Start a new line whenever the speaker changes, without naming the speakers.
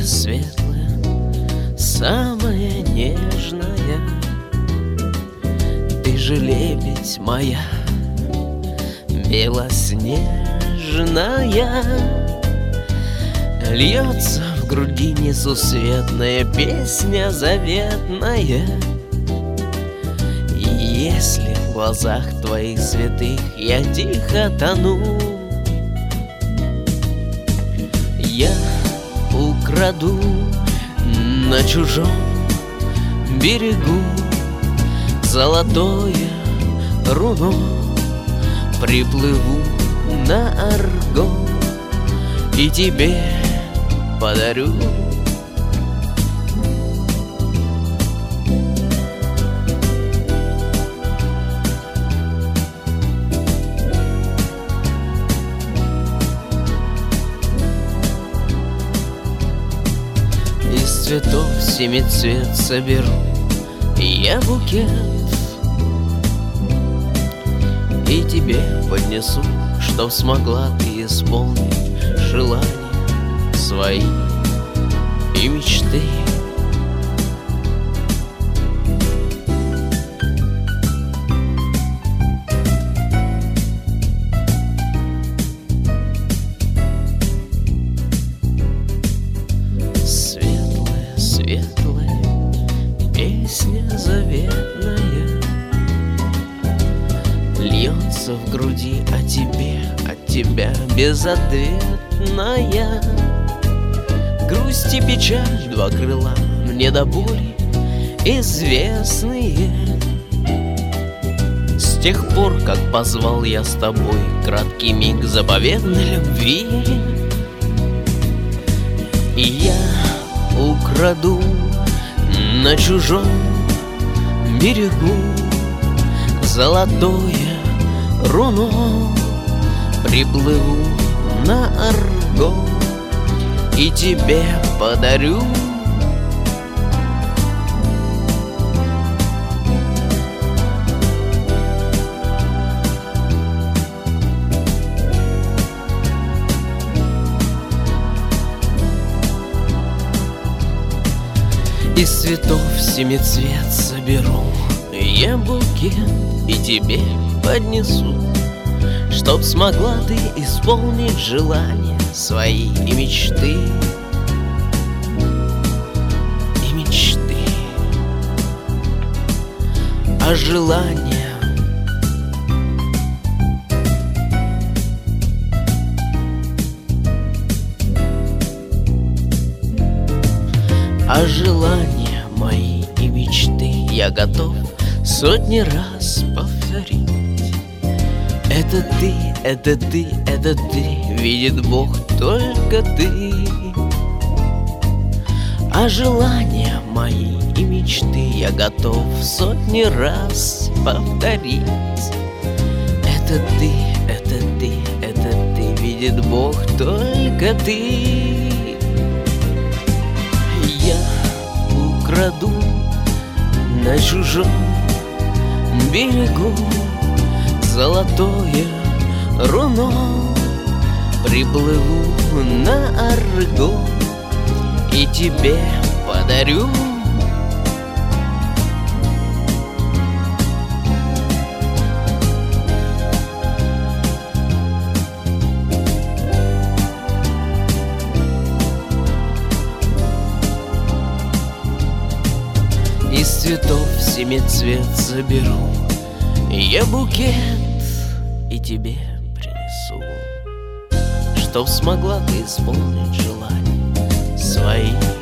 светлая, самая нежная. Ты же лебедь моя, белоснежная. Льется в груди несусветная песня заветная. И если в глазах твоих святых я тихо тону, я украду на чужом берегу золотое руно, приплыву на Арго и тебе подарю. Из цветов семицвет соберу я букет и тебе поднесу, чтоб смогла ты исполнить желания свои и мечты. Светлая, светлая песня заветная льется в груди о тебе, от тебя безответная. Грусть и печаль, два крыла мне до боли известные. С тех пор, как позвал я с тобой краткий миг заповедной любви, и я украду на чужом берегу золотое руно, приплыву на Арго и тебе подарю. Из цветов семицвет соберу я букет и тебе поднесу, чтоб смогла ты исполнить желания свои и мечты. И мечты. А желания мои и мечты я готов сотни раз повторить. Это ты, это ты, это ты, видит Бог только ты. А желания мои и мечты я готов сотни раз повторить. Это ты, это ты, это ты, видит Бог только ты. Я украду на чужом берегу золотое руно, приплыву на Арго и тебе подарю. Из цветов семицвет соберу я букет и тебе принесу, чтоб смогла ты исполнить желания свои